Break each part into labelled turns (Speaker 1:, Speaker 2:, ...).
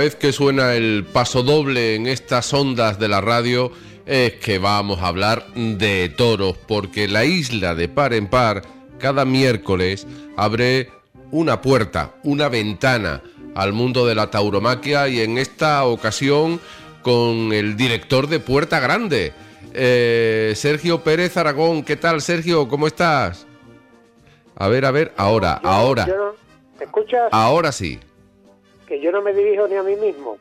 Speaker 1: vez que suena el pasodoble en estas ondas de la radio es que vamos a hablar de toros, porque la isla de Par en Par cada miércoles abre una puerta, una ventana al mundo de la tauromaquia, y en esta ocasión con el director de Puerta Grande, Sergio Pérez Aragón. ¿Qué tal, Sergio? ¿Cómo estás? A ver, ahora.
Speaker 2: ¿Me escuchas?
Speaker 1: Ahora sí.
Speaker 2: Que yo no me dirijo ni a mí mismo.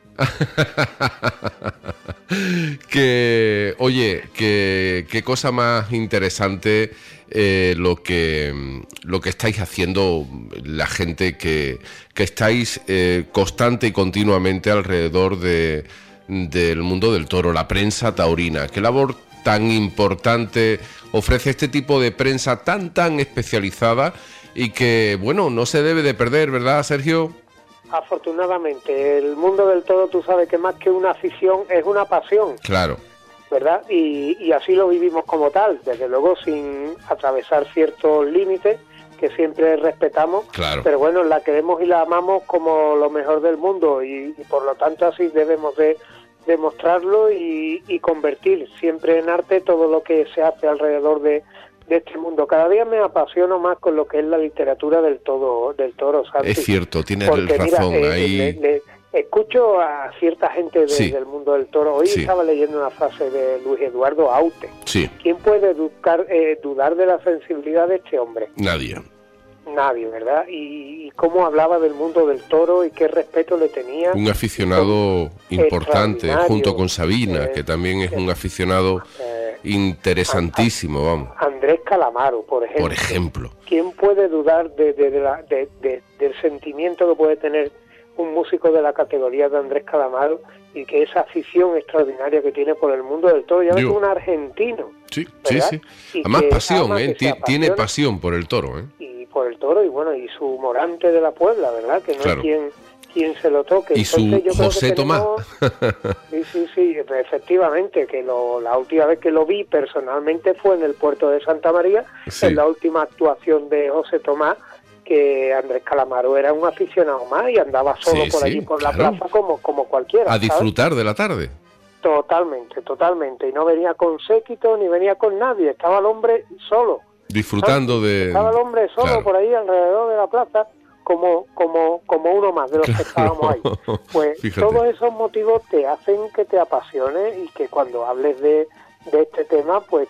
Speaker 1: Qué cosa más interesante lo que estáis haciendo la gente que estáis constante y continuamente alrededor del mundo del toro, la prensa taurina. Qué labor tan importante ofrece este tipo de prensa tan especializada y que, bueno, no se debe de perder, ¿verdad, Sergio?
Speaker 2: Afortunadamente, el mundo del toro, tú sabes que más que una afición es una pasión.
Speaker 1: Claro.
Speaker 2: ¿Verdad? Y así lo vivimos como tal, desde luego sin atravesar ciertos límites que siempre respetamos.
Speaker 1: Claro.
Speaker 2: Pero bueno, la queremos y la amamos como lo mejor del mundo y por lo tanto así debemos de demostrarlo y convertir siempre en arte todo lo que se hace alrededor de este mundo. Cada día me apasiono más con lo que es la literatura del toro, Santi.
Speaker 1: Es cierto, tienes razón.
Speaker 2: Mira,
Speaker 1: ahí
Speaker 2: escucho a cierta gente del mundo del toro. Hoy estaba leyendo una frase de Luis Eduardo Aute.
Speaker 1: Sí.
Speaker 2: ¿Quién puede dudar de la sensibilidad de este hombre? Nadie, ¿verdad? Y cómo hablaba del mundo del toro y qué respeto le tenía.
Speaker 1: Un aficionado importante, junto con Sabina, que también es un aficionado interesantísimo, vamos.
Speaker 2: Andrés Calamaro, por ejemplo. ¿Quién puede dudar del sentimiento que puede tener un músico de la categoría de Andrés Calamaro y que esa afición extraordinaria que tiene por el mundo del toro? Ya ves, un argentino.
Speaker 1: Sí. Además pasión, tiene pasión por el toro,
Speaker 2: Y por el toro, y bueno, y su Morante de la Puebla, ¿verdad? Que no
Speaker 1: claro.
Speaker 2: hay quien se lo toque.
Speaker 1: Y
Speaker 2: entonces,
Speaker 1: su José Tomás.
Speaker 2: Sí, efectivamente, que la última vez que lo vi personalmente fue en el puerto de Santa María, en la última actuación de José Tomás, que Andrés Calamaro era un aficionado más y andaba solo por allí por la plaza como cualquiera.
Speaker 1: A disfrutar de la tarde.
Speaker 2: Totalmente, y no venía con séquito ni venía con nadie, estaba el hombre solo.
Speaker 1: Disfrutando
Speaker 2: Estaba el hombre solo por ahí alrededor de la plaza, como uno más de los que estábamos ahí. Pues fíjate, todos esos motivos te hacen que te apasione y que cuando hables de este tema, pues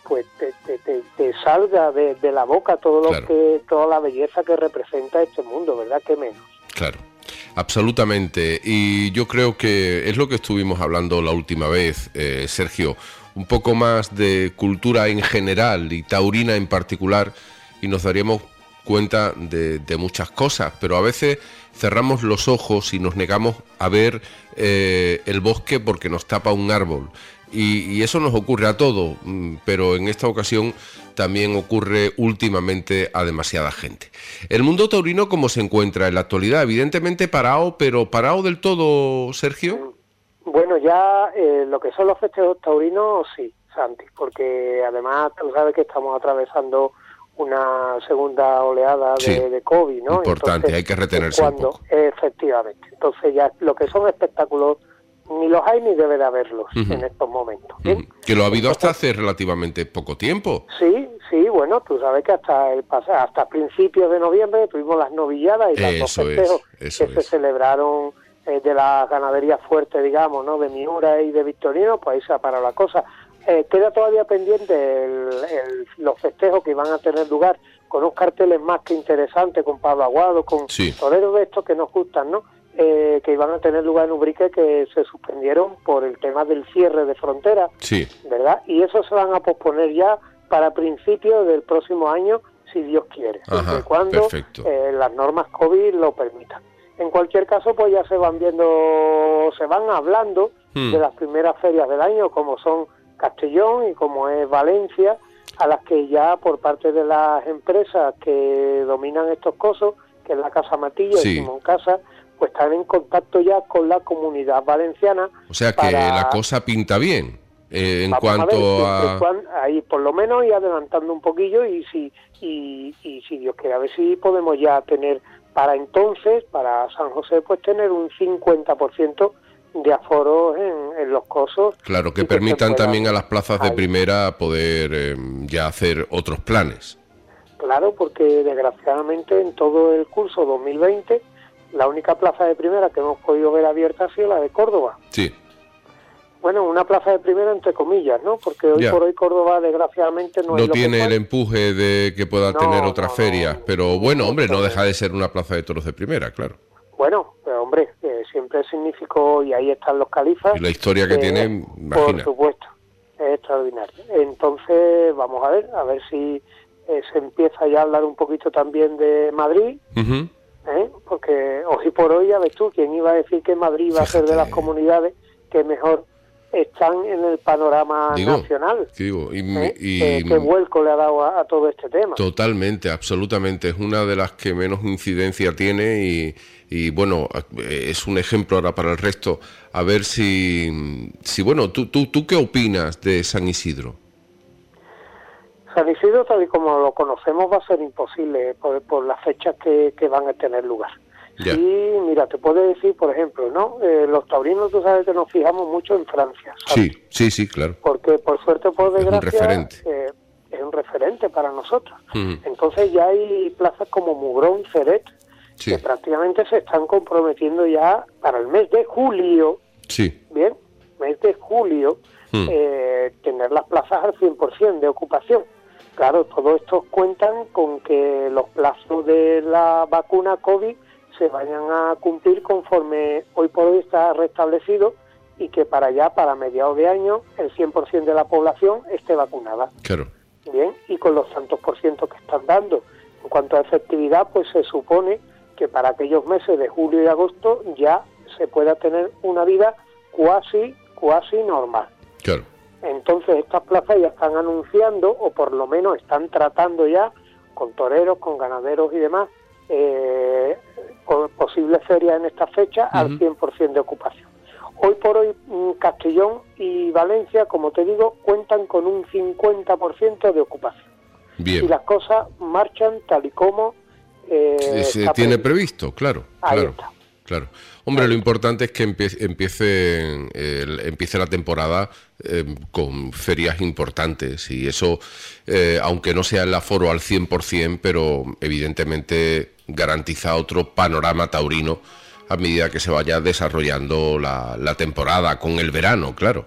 Speaker 2: te salga de la boca todo toda la belleza que representa este mundo, ¿verdad? Que menos.
Speaker 1: Claro, absolutamente. Y yo creo que es lo que estuvimos hablando la última vez, Sergio, un poco más de cultura en general y taurina en particular, y nos daríamos cuenta de muchas cosas, pero a veces cerramos los ojos y nos negamos a ver el bosque porque nos tapa un árbol. Y eso nos ocurre a todos, pero en esta ocasión también ocurre últimamente a demasiada gente. El mundo taurino, ¿cómo se encuentra en la actualidad? Evidentemente parado, pero parado del todo, Sergio.
Speaker 2: Bueno, ya lo que son los festejos taurinos, sí, Santi, porque además tú sabes que estamos atravesando una segunda oleada de COVID, ¿no?
Speaker 1: Importante, entonces, hay que retenerse un poco.
Speaker 2: Efectivamente. Entonces ya lo que son espectáculos ni los hay ni debe de haberlos en estos momentos.
Speaker 1: Que lo ha habido hasta hace relativamente poco tiempo.
Speaker 2: Sí, bueno, tú sabes que hasta principios de noviembre tuvimos las novilladas y los festejos que se celebraron de las ganaderías fuertes, digamos, ¿no? De Miura y de Victorino, pues ahí se ha parado la cosa. Queda todavía pendiente los festejos que van a tener lugar con unos carteles más que interesantes, con Pablo Aguado, con toreros de estos que nos gustan, ¿no? Que iban a tener lugar en Ubrique, que se suspendieron por el tema del cierre de fronteras, ¿verdad? Y eso se van a posponer ya para principios del próximo año, si Dios quiere, desde cuando las normas COVID lo permitan. En cualquier caso, pues ya se van hablando de las primeras ferias del año, como son Castellón y como es Valencia, a las que ya por parte de las empresas que dominan estos cosos, que es la Casa Matilla y Simón Casa, pues están en contacto ya con la comunidad valenciana.
Speaker 1: O sea que la cosa pinta bien en cuanto a...
Speaker 2: Ahí por lo menos ir adelantando un poquillo y si Dios quiere, a ver si podemos ya tener para entonces, para San José, pues tener un 50% de aforos en los cosos.
Speaker 1: Claro, que permitan también a las plazas de primera poder ya hacer otros planes.
Speaker 2: Claro, porque desgraciadamente en todo el curso 2020 la única plaza de primera que hemos podido ver abierta ha sido la de Córdoba.
Speaker 1: Sí.
Speaker 2: Bueno, una plaza de primera entre comillas, ¿no? Porque hoy por hoy Córdoba desgraciadamente no
Speaker 1: tiene el empuje de que pueda tener otras ferias, pero bueno, hombre, no deja de ser una plaza de toros de primera, claro.
Speaker 2: Bueno, pero hombre, siempre significó, y ahí están los califas.
Speaker 1: Y la historia que tiene, imagina.
Speaker 2: Por supuesto, es extraordinario. Entonces, vamos a ver si se empieza ya a hablar un poquito también de Madrid, porque hoy por hoy, ya ves tú, ¿quién iba a decir que Madrid iba a ser de las comunidades que mejor están en el panorama nacional? ¿Qué vuelco le ha dado a todo este tema?
Speaker 1: Totalmente, absolutamente. Es una de las que menos incidencia tiene y bueno, es un ejemplo ahora para el resto. A ver si bueno, ¿tú qué opinas de San Isidro?
Speaker 2: San Isidro, tal y como lo conocemos, va a ser imposible por las fechas que van a tener lugar. Ya. Y mira, te puedo decir, por ejemplo, ¿no? Los taurinos, tú sabes que nos fijamos mucho en Francia, ¿sabes?
Speaker 1: Sí, claro.
Speaker 2: Porque por suerte, por desgracia,
Speaker 1: es
Speaker 2: un referente para nosotros. Entonces ya hay plazas como Mugrón, Ceret, que prácticamente se están comprometiendo ya para el mes de julio.
Speaker 1: Sí.
Speaker 2: Bien, mes de julio, tener las plazas al 100% de ocupación. Claro, todo esto cuentan con que los plazos de la vacuna COVID se vayan a cumplir conforme hoy por hoy está restablecido y que para mediados de año el 100% de la población esté vacunada.
Speaker 1: Claro.
Speaker 2: Bien, y con los tantos por ciento que están dando. En cuanto a efectividad, pues se supone que para aquellos meses de julio y agosto ya se pueda tener una vida cuasi normal.
Speaker 1: Claro.
Speaker 2: Entonces estas plazas ya están anunciando, o por lo menos están tratando ya con toreros, con ganaderos y demás, posibles ferias en esta fecha al 100% de ocupación. Hoy por hoy Castellón y Valencia, como te digo, cuentan con un 50% de ocupación.
Speaker 1: Bien.
Speaker 2: Y las cosas marchan tal y como
Speaker 1: se tiene previsto, claro.
Speaker 2: Ahí está.
Speaker 1: Claro. Hombre, lo importante es que empiece la temporada con ferias importantes y eso, aunque no sea el aforo al 100%, pero evidentemente garantiza otro panorama taurino a medida que se vaya desarrollando la temporada, con el verano, claro.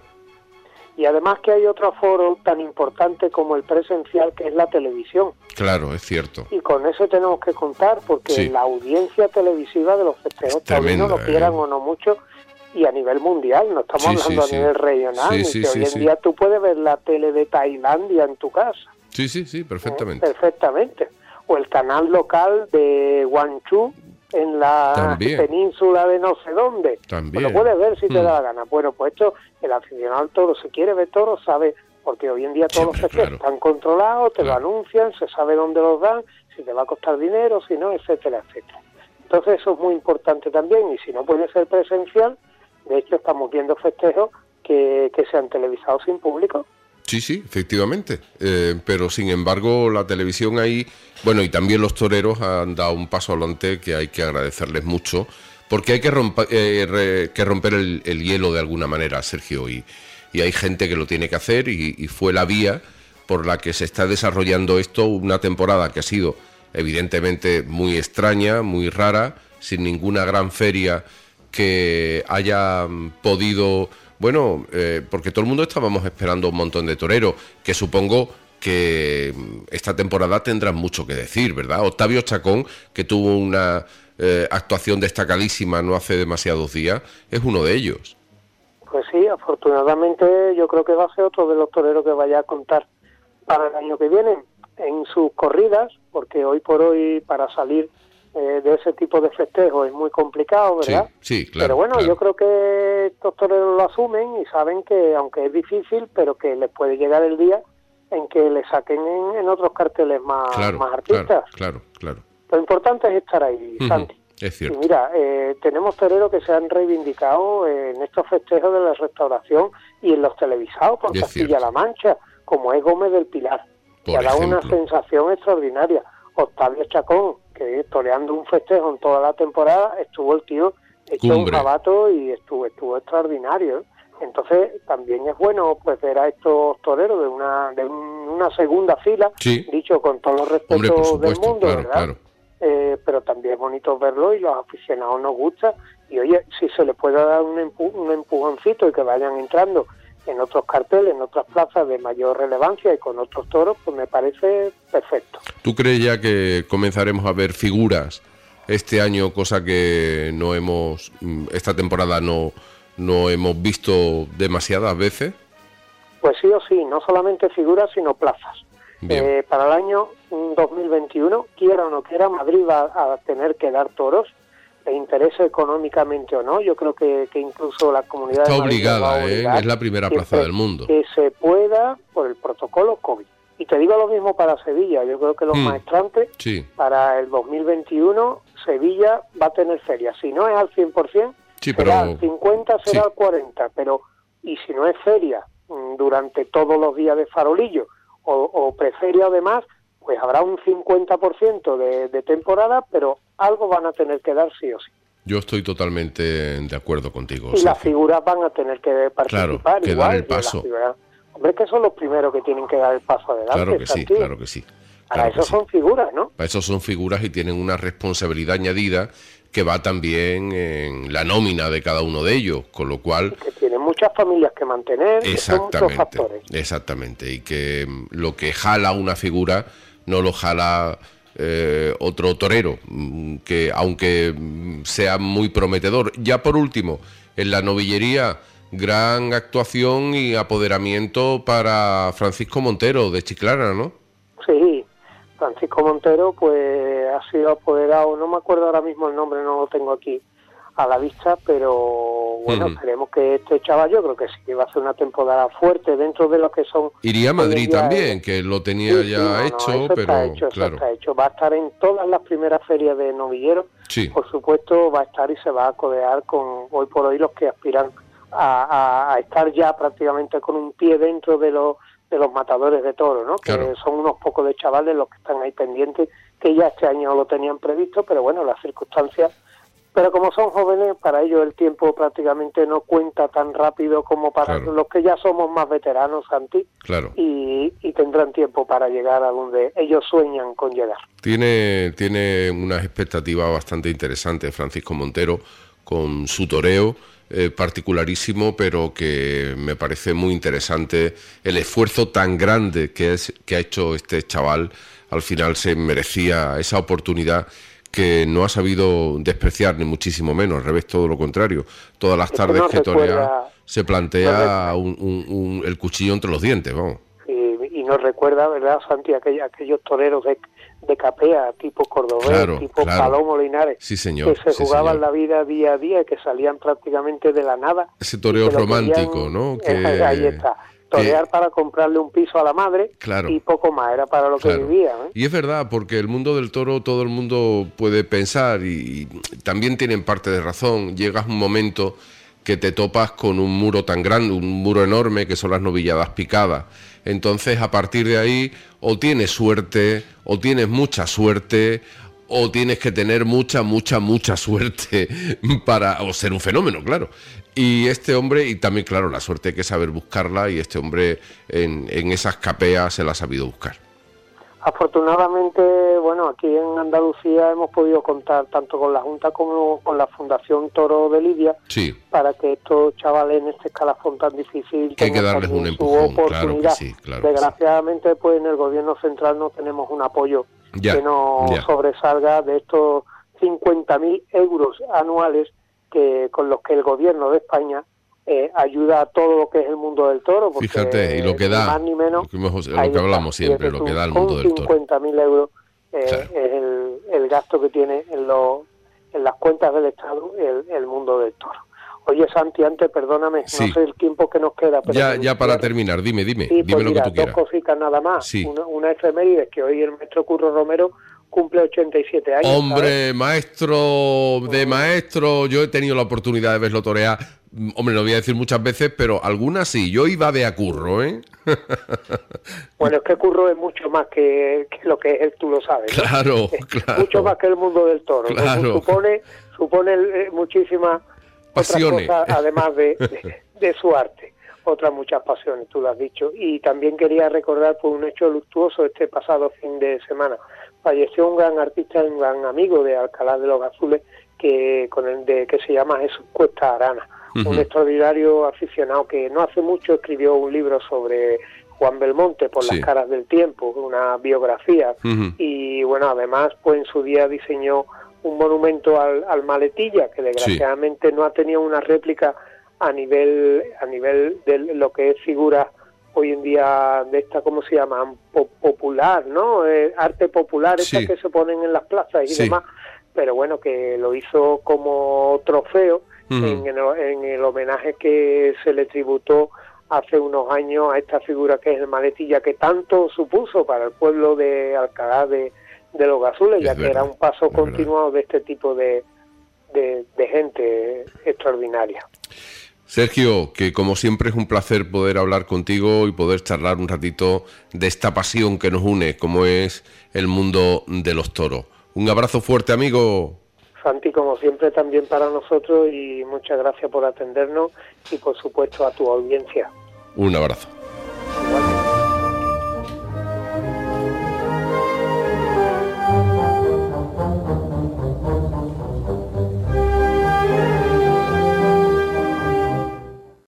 Speaker 2: Y además que hay otro aforo tan importante como el presencial, que es la televisión.
Speaker 1: Claro, es cierto.
Speaker 2: Y con eso tenemos que contar, porque la audiencia televisiva de los festejos taurinos, lo quieran o no mucho, y a nivel mundial, no estamos hablando a nivel regional, hoy en día tú puedes ver la tele de Tailandia en tu casa.
Speaker 1: Sí, perfectamente.
Speaker 2: Perfectamente. O el canal local de Guangzhou, en la península de no sé dónde.
Speaker 1: También.
Speaker 2: Pues lo puedes ver si te da la gana. Bueno, pues esto, el aficionado al toro, si quiere ver toro, sabe, porque hoy en día todos los festejos están controlados, te lo anuncian, se sabe dónde los dan, si te va a costar dinero, si no, etcétera. Entonces eso es muy importante también, y si no puede ser presencial, de hecho estamos viendo festejos que se han televisado sin público.
Speaker 1: Sí, efectivamente, pero sin embargo la televisión ahí, bueno, y también los toreros han dado un paso adelante que hay que agradecerles mucho, porque hay que romper el hielo de alguna manera, Sergio, y hay gente que lo tiene que hacer y fue la vía por la que se está desarrollando esto, una temporada que ha sido evidentemente muy extraña, muy rara, sin ninguna gran feria que haya podido... Bueno, porque todo el mundo estábamos esperando un montón de toreros, que supongo que esta temporada tendrán mucho que decir, ¿verdad? Octavio Chacón, que tuvo una actuación destacadísima no hace demasiados días, es uno de ellos.
Speaker 2: Pues sí, afortunadamente yo creo que va a ser otro de los toreros que vaya a contar para el año que viene en sus corridas, porque hoy por hoy para salir de ese tipo de festejo es muy complicado, ¿verdad?
Speaker 1: Sí, claro.
Speaker 2: Pero bueno, yo creo que estos toreros lo asumen y saben que, aunque es difícil, pero que les puede llegar el día en que le saquen en otros carteles más artistas.
Speaker 1: Claro.
Speaker 2: Lo importante es estar ahí, Santi.
Speaker 1: Es cierto.
Speaker 2: Y mira, tenemos toreros que se han reivindicado en estos festejos de la restauración y en los televisados por Castilla-La Mancha, como es Gómez del Pilar, que ha dado una sensación extraordinaria. Octavio Chacón, que toreando un festejo en toda la temporada, estuvo el tío echó un jabato y estuvo extraordinario. Entonces también es bueno pues ver a estos toreros de una segunda fila, sí, dicho con todos los respetos del mundo, claro, ¿verdad? Claro. Pero también es bonito verlo y los aficionados nos gusta. Y oye, si se les puede dar un empujoncito y que vayan entrando en otros carteles, en otras plazas de mayor relevancia y con otros toros, pues me parece perfecto.
Speaker 1: ¿Tú crees ya que comenzaremos a ver figuras este año, cosa que esta temporada no hemos visto demasiadas veces?
Speaker 2: Pues sí o sí, no solamente figuras, sino plazas. Para el año 2021, quiera o no quiera, Madrid va a tener que dar toros, le interese económicamente o no. Yo creo que incluso la comunidad
Speaker 1: está obligada, es la primera plaza del mundo.
Speaker 2: Que se pueda por el protocolo COVID. Y te digo lo mismo para Sevilla. Yo creo que los maestrantes, sí, para el 2021, Sevilla va a tener feria. Si no es al 100%, sí, será al 50, será al 40. Pero, y si no es feria durante todos los días de farolillo o preferia o demás, pues habrá un 50% de temporada, pero algo van a tener que dar sí o sí.
Speaker 1: Yo estoy totalmente de acuerdo contigo.
Speaker 2: Y las figuras van a tener que participar,
Speaker 1: claro, que dar el paso.
Speaker 2: Hombre, que son los primeros que tienen que dar el paso adelante.
Speaker 1: Claro que sí, claro que sí.
Speaker 2: Para eso son figuras, ¿no?
Speaker 1: Para eso son figuras y tienen una responsabilidad añadida que va también en la nómina de cada uno de ellos, con lo cual...
Speaker 2: Y que tienen muchas familias que mantener,
Speaker 1: exactamente,
Speaker 2: que son muchos factores.
Speaker 1: Exactamente, y que lo que jala una figura no lo jala otro torero, que aunque sea muy prometedor. Ya por último, en la novillería, gran actuación y apoderamiento para Francisco Montero de Chiclana, ¿no?
Speaker 2: Sí, Francisco Montero pues ha sido apoderado, no me acuerdo ahora mismo el nombre, no lo tengo aquí a la vista, pero bueno, esperemos que este chaval, yo creo que sí, va a ser una temporada fuerte dentro de lo que son...
Speaker 1: Iría a Madrid también, que lo tenía hecho, pero
Speaker 2: está hecho,
Speaker 1: claro.
Speaker 2: Está hecho. Va a estar en todas las primeras ferias de novilleros, sí, por supuesto va a estar y se va a codear con hoy por hoy los que aspiran a estar ya prácticamente con un pie dentro de los matadores de toros, ¿no? Claro. Que son unos pocos de chavales los que están ahí pendientes, que ya este año lo tenían previsto, pero bueno, las circunstancias... Pero como son jóvenes, para ellos el tiempo prácticamente no cuenta tan rápido como para los que ya somos más veteranos, Santi, y tendrán tiempo para llegar a donde ellos sueñan con llegar.
Speaker 1: Tiene unas expectativas bastante interesantes Francisco Montero con su toreo, particularísimo, pero que me parece muy interesante el esfuerzo tan grande que ha hecho este chaval. Al final se merecía esa oportunidad que no ha sabido despreciar, ni muchísimo menos, al revés, todo lo contrario. Todas las tardes que torea se plantea el cuchillo entre los dientes, vamos.
Speaker 2: Y nos recuerda, ¿verdad, Santi, aquellos toreros de capea, tipo cordobés, tipo Palomo Linares,
Speaker 1: sí, señor,
Speaker 2: que se jugaban la vida día a día, que salían prácticamente de la nada.
Speaker 1: Ese toreo romántico, ¿no?
Speaker 2: Ahí está. Torear para comprarle un piso a la madre, y poco más, era para lo que vivía, ¿eh?
Speaker 1: Y es verdad, porque el mundo del toro todo el mundo puede pensar y también tienen parte de razón. Llegas un momento que te topas con un muro tan grande, un muro enorme que son las novilladas picadas. Entonces, a partir de ahí, o tienes suerte, o tienes mucha suerte, o tienes que tener mucha suerte o ser un fenómeno, claro. Y este hombre, y también, claro, la suerte hay que saber buscarla, y este hombre en esas capeas se la ha sabido buscar.
Speaker 2: Afortunadamente, bueno, aquí en Andalucía hemos podido contar tanto con la Junta como con la Fundación Toro de Lidia, para que estos chavales en este escalafón tan difícil
Speaker 1: hay que darles un empujón, claro que sí.
Speaker 2: Desgraciadamente, pues en el gobierno central no tenemos un apoyo que nos sobresalga de estos 50.000 euros anuales con los que el gobierno de España ayuda a todo lo que es el mundo del toro. Porque
Speaker 1: fíjate, y lo que da,
Speaker 2: más ni menos,
Speaker 1: lo que hablamos siempre, lo que da el mundo del toro.
Speaker 2: 50.000 euros es el gasto que tiene en las cuentas del Estado el mundo del toro. Oye, Santi, antes, perdóname, no sé el tiempo que nos queda. Pero
Speaker 1: ya para terminar, dime
Speaker 2: pues
Speaker 1: lo que tú quieras.
Speaker 2: Dos cositas nada más. Una efeméride, que hoy el maestro Curro Romero cumple 87 años.
Speaker 1: Hombre, ¿sabes? maestro, yo he tenido la oportunidad de verlo torear. Hombre, no voy a decir muchas veces, pero algunas sí. Yo iba de a Curro, ¿eh?
Speaker 2: Bueno, es que Curro es mucho más que lo que es él, tú lo sabes, ¿no?
Speaker 1: Claro.
Speaker 2: Mucho más que el mundo del toro.
Speaker 1: Claro.
Speaker 2: supone muchísimas
Speaker 1: pasiones,
Speaker 2: otras cosas, además de su arte, otras muchas pasiones, tú lo has dicho. Y también quería recordar pues, un hecho luctuoso este pasado fin de semana. Falleció un gran artista, un gran amigo de Alcalá de los Gazules, que se llama Jesús Cuesta Arana, un extraordinario aficionado que no hace mucho escribió un libro sobre Juan Belmonte, por las caras del tiempo, una biografía, y bueno, además pues en su día diseñó un monumento al Maletilla, que desgraciadamente no ha tenido una réplica a nivel de lo que es figura hoy en día de esta, ¿cómo se llama? Popular, ¿no? Arte popular, estas que se ponen en las plazas y demás, pero bueno, que lo hizo como trofeo en el homenaje que se le tributó hace unos años a esta figura que es el Maletilla, que tanto supuso para el pueblo de Alcalá de los Gazules, ya que era un paso continuado de este tipo de gente extraordinaria.
Speaker 1: Sergio, que como siempre es un placer poder hablar contigo y poder charlar un ratito de esta pasión que nos une, como es el mundo de los toros. Un abrazo fuerte, amigo.
Speaker 2: Santi, como siempre, también para nosotros, y muchas gracias por atendernos y, por supuesto, a tu audiencia.
Speaker 1: Un abrazo.